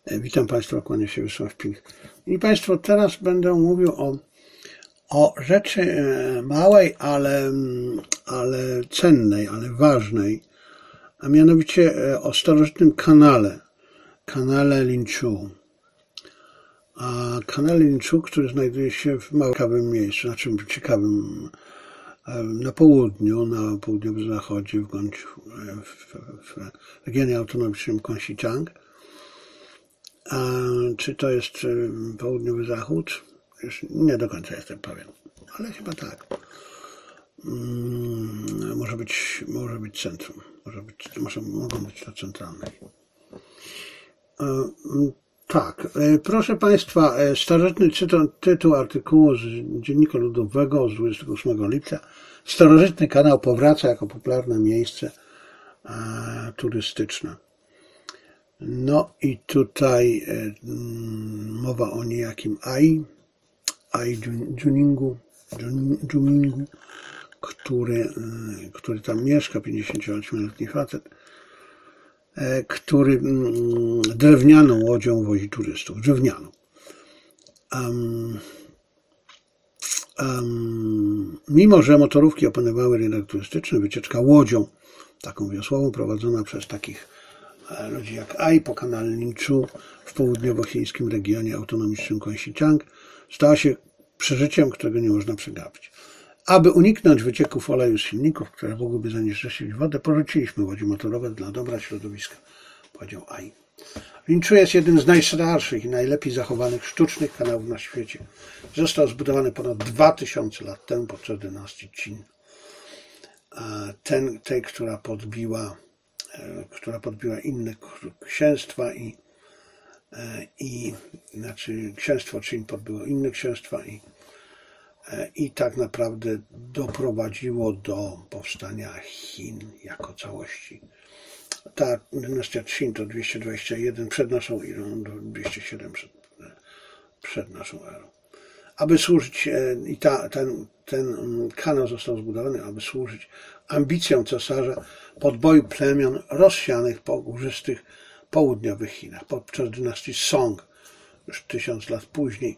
Witam Państwa, kłania się Wiesław Pink. I Państwo, teraz będę mówił o rzeczy małej, ale cennej, ale ważnej, a mianowicie o starożytnym kanale Linqiu. A kanał Linqiu, który znajduje się w mało ciekawym miejscu, znaczy ciekawym, na południu, na południowym zachodzie, w regionie autonomicznym Xinjiang. Czy to jest południowy zachód? Już nie do końca jestem pewien, ale chyba tak. Może być centrum. Mogą być to centralne. Tak, proszę Państwa, starożytny tytuł artykułu z Dziennika Ludowego z 28 lipca. Starożytny kanał powraca jako popularne miejsce turystyczne. No i tutaj mowa o niejakim Ai Juningu, który tam mieszka, 58-letni facet, który drewnianą łodzią wozi turystów. Drewnianą. Mimo że motorówki opanowały rynek turystyczny, wycieczka łodzią, taką wiosłową, prowadzona przez takich ludzi jak Ai po kanale Linqiu w południowochińskim regionie autonomicznym Xinjiang stała się przeżyciem, którego nie można przegapić. Aby uniknąć wycieków oleju z silników, które mogłyby zanieczyścić wodę, porzuciliśmy łodzie motorowe dla dobra środowiska, powiedział Ai. Linqiu jest jednym z najstarszych i najlepiej zachowanych sztucznych kanałów na świecie. Został zbudowany ponad 2000 lat temu podczas dynastii Qin. Tej, która podbiła inne księstwa znaczy księstwo Qin podbiło inne księstwa i tak naprawdę doprowadziło do powstania Chin jako całości. Ta dynastia Qin to 221 przed naszą erą do 207 przed naszą erą. Aby służyć, i ten kanał został zbudowany, aby służyć ambicjom cesarza podboju plemion rozsianych po górzystych południowych Chinach. Podczas dynastii Song, już 1000 lat później,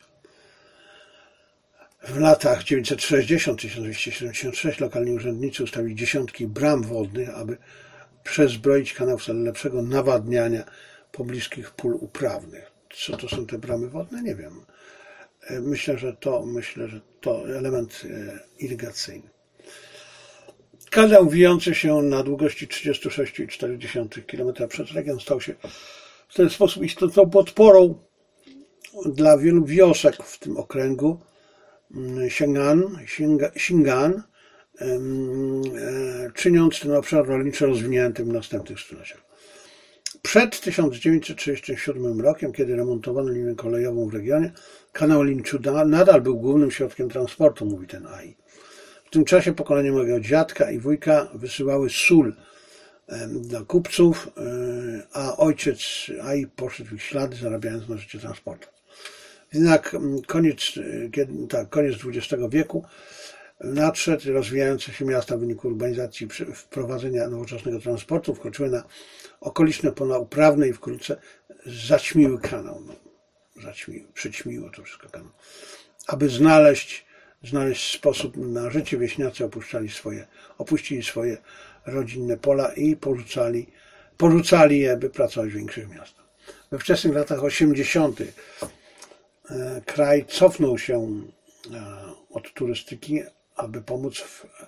w latach 960-1276 lokalni urzędnicy ustawili dziesiątki bram wodnych, aby przezbroić kanał w celu lepszego nawadniania pobliskich pól uprawnych. Co to są te bramy wodne? Nie wiem. Myślę, że to element irygacyjny. Kanał wijący się na długości 36,4 km przez region stał się w ten sposób istotną podporą dla wielu wiosek w tym okręgu Xinjiang, czyniąc ten obszar rolniczy rozwiniętym w następnych stuleciach. Przed 1937 rokiem, kiedy remontowano linię kolejową w regionie, kanał Linqiu nadal był głównym środkiem transportu, mówi ten Ai. W tym czasie pokolenie mojego dziadka i wujka wysyłały sól dla kupców, a ojciec Ai poszedł w ich ślady, zarabiając na życie transportu. Jednak koniec XX wieku nadszedł, rozwijające się miasta w wyniku urbanizacji i wprowadzenia nowoczesnego transportu wkroczyły na okoliczne pola uprawne i wkrótce zaćmiły kanał. Przyćmiło to wszystko kanał. Aby znaleźć sposób na życie, wieśniacy opuścili swoje rodzinne pola i porzucali je, by pracować w większych miastach. We wczesnych latach 80. kraj cofnął się od turystyki, aby pomóc,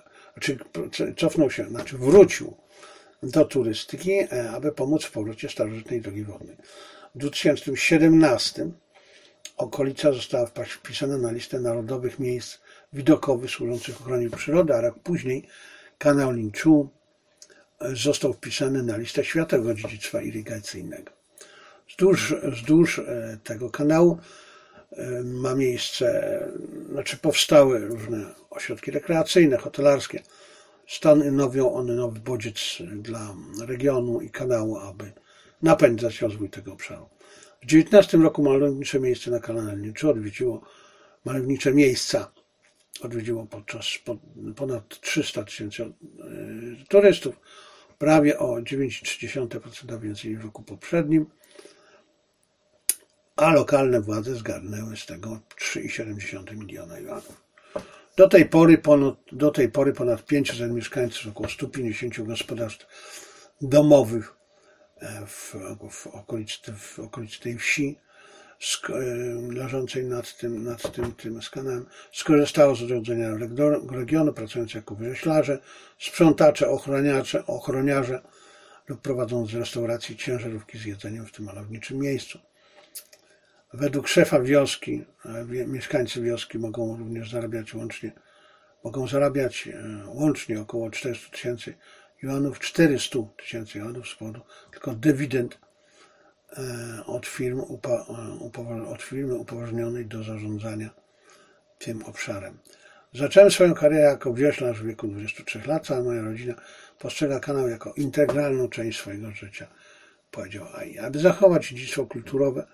wrócił do turystyki, aby pomóc w powrocie starożytnej drogi wodnej. W 2017 okolica została wpisana na listę narodowych miejsc widokowych służących ochronie przyrody, a rok później kanał Linqiu został wpisany na listę Światowego Dziedzictwa Irygacyjnego. Wzdłuż tego kanału powstały różne ośrodki rekreacyjne, hotelarskie. Stanowią one nowy bodziec dla regionu i kanału, aby napędzać rozwój tego obszaru. W 2019 roku malownicze miejsca na kanale Linqiu odwiedziło ponad 300 000 turystów, prawie o 9,3% więcej niż w roku poprzednim. a lokalne władze zgarnęły z tego 3,7 miliona juanów. Do tej pory ponad 500 mieszkańców, około 150 gospodarstw domowych w okolicy tej wsi leżącej nad tym kanałem skorzystało z odrodzenia regionu, pracując jako wioślarze, sprzątacze, ochroniarze lub prowadząc z restauracji ciężarówki z jedzeniem w tym malowniczym miejscu. Według szefa wioski, mieszkańcy wioski mogą również zarabiać łącznie około 400 tysięcy juanów z powodu tylko dywidend od firmy upoważnionej do zarządzania tym obszarem. Zacząłem swoją karierę jako wioślarz w wieku 23 lat. Cała moja rodzina postrzega kanał jako integralną część swojego życia, powiedział AI. Aby zachować dziedzictwo kulturowe,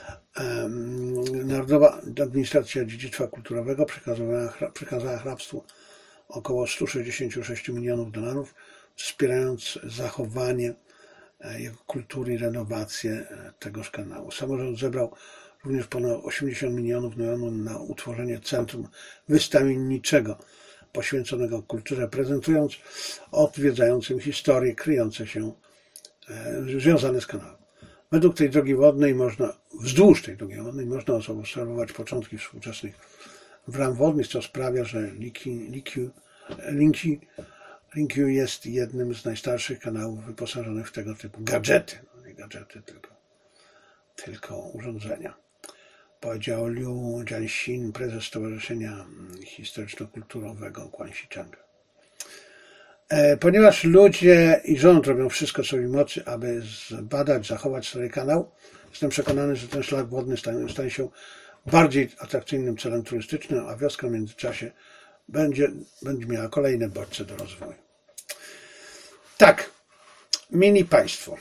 Narodowa Administracja Dziedzictwa Kulturowego przekazała hrabstwu około 166 milionów dolarów, wspierając zachowanie jego kultury i renowację tegoż kanału. Samorząd zebrał również ponad 80 milionów na utworzenie centrum wystawienniczego poświęconego kulturze, prezentując odwiedzającym historie kryjące się związane z kanałem. Wzdłuż tej drogi wodnej można obserwować początki współczesnych bram wodnych, co sprawia, że Linkiu jest jednym z najstarszych kanałów wyposażonych w tego typu gadżety. Nie gadżety, tylko urządzenia. Powiedział Liu Jianxin, prezes Stowarzyszenia Historyczno-Kulturowego Guangxichanga. Ponieważ ludzie i rząd robią wszystko, co w ich mocy, aby zbadać, zachować stary kanał, jestem przekonany, że ten szlak wodny stanie się bardziej atrakcyjnym celem turystycznym, a wioska w międzyczasie będzie miała kolejne bodźce do rozwoju. Tak, mili Państwo,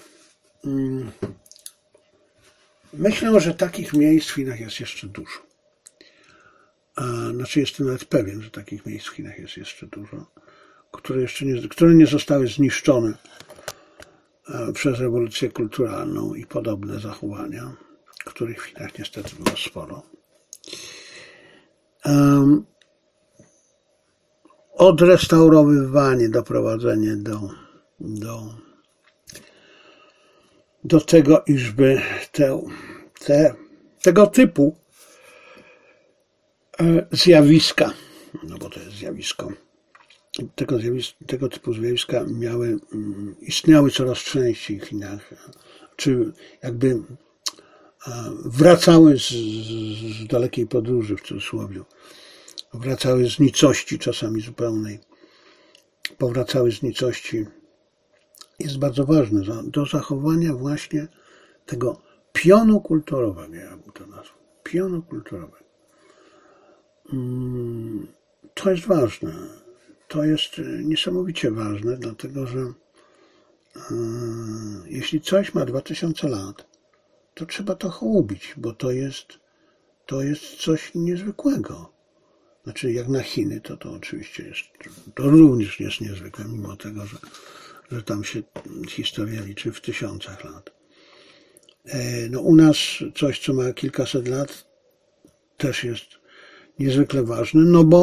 myślę, że takich miejsc w Chinach jest jeszcze dużo. Znaczy jestem nawet pewien, że takich miejsc w Chinach jest jeszcze dużo, które nie zostały zniszczone przez rewolucję kulturalną i podobne zachowania, których w Chinach niestety było sporo. Odrestaurowywanie, doprowadzenie do tego, iżby tego typu zjawiska, no bo to jest zjawisko, tego typu zjawiska istniały coraz częściej w Chinach, czy jakby wracały z dalekiej podróży, w cudzysłowie, wracały z nicości czasami zupełnej, powracały z nicości, jest bardzo ważne do zachowania właśnie tego pionu kulturowego, ja bym to nazwał, pionu kulturowego. To jest ważne. To jest niesamowicie ważne, dlatego że jeśli coś ma 2000 lat, to trzeba to hołubić, bo to jest coś niezwykłego. Znaczy, jak na Chiny, to oczywiście to również jest niezwykłe, mimo tego, że tam się historia liczy w tysiącach lat. No u nas coś, co ma kilkaset lat, też jest niezwykle ważne,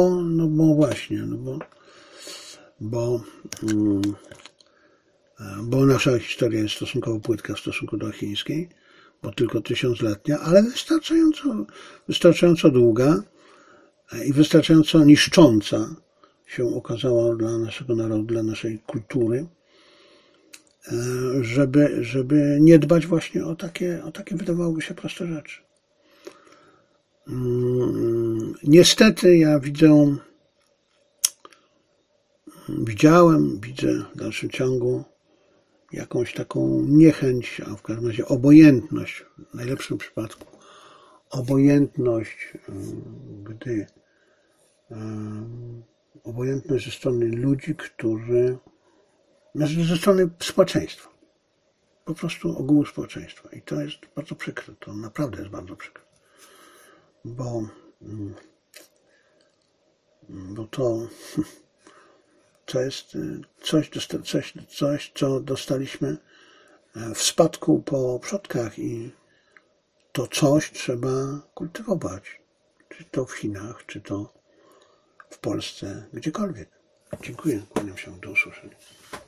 bo nasza historia jest stosunkowo płytka w stosunku do chińskiej, bo tylko 1000-letnia, ale wystarczająco długa i wystarczająco niszcząca się okazała dla naszego narodu, dla naszej kultury, żeby nie dbać właśnie o takie wydawałoby się proste rzeczy. Niestety ja widzę w dalszym ciągu jakąś taką niechęć, a w każdym razie obojętność, w najlepszym przypadku obojętność, obojętność ze strony ludzi, ze strony społeczeństwa, po prostu ogółu społeczeństwa. I to jest bardzo przykre, to naprawdę jest bardzo przykre, bo to jest coś, co dostaliśmy w spadku po przodkach i to coś trzeba kultywować. Czy to w Chinach, czy to w Polsce, gdziekolwiek. Dziękuję, kłaniam się, do usłyszenia.